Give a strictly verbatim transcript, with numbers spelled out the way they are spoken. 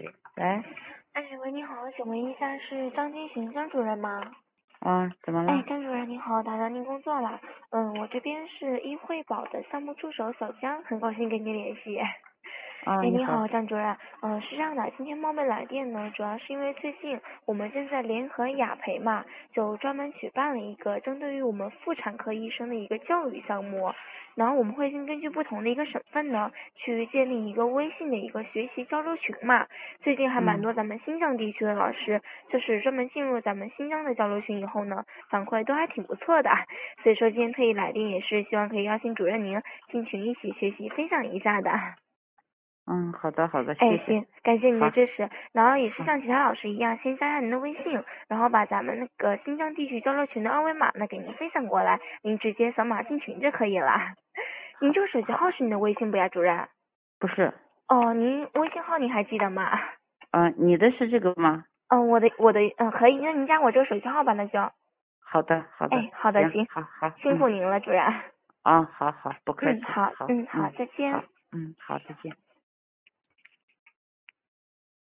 续。喂， 哎，喂，你好，请问一下是张金寻张主任吗？ 啊，怎么哎， 了？ 张主任您好，打扰您工作了。嗯，我这边是易惠宝的项目助手小江，很高兴跟您联系。 啊， 哎， 你好。 你好，张主任。嗯，是这样的，今天冒昧来电呢，主要是因为最近我们正在联合雅培嘛，就专门举办了一个针对于我们妇产科医生的一个教育项目。然后我们会先根据不同的一个省份呢，去建立一个微信的一个学习交流群嘛。最近还蛮多咱们新疆地区的老师，就是专门进入咱们新疆的交流群以后呢，反馈都还挺不错的。所以说今天特意来电，也是希望可以邀请主任您进群一起学习分享一下的。 嗯，好的好的， 哎， 谢谢。 行，感谢您的好， 支持。然后也是好， 像其他老师一样，先加上您的微信，然后把咱们那个新疆地区交流群的二维码呢给您分享过来，您直接扫码进群就可以了。您这个手机号是您的微信不呀，主任？ 不是， 哦，您微信号您还记得吗？ 嗯，你的是这个吗？ 嗯，我的我的嗯可以，那您加我这个手机号吧，那就。 好的好的， 哎，好的， 行， 行， 好好，嗯， 辛苦您了，主任。 啊，好好，不客嗯， 气， 好， 好， 嗯，好， 嗯， 再见。 好，嗯，好，再见。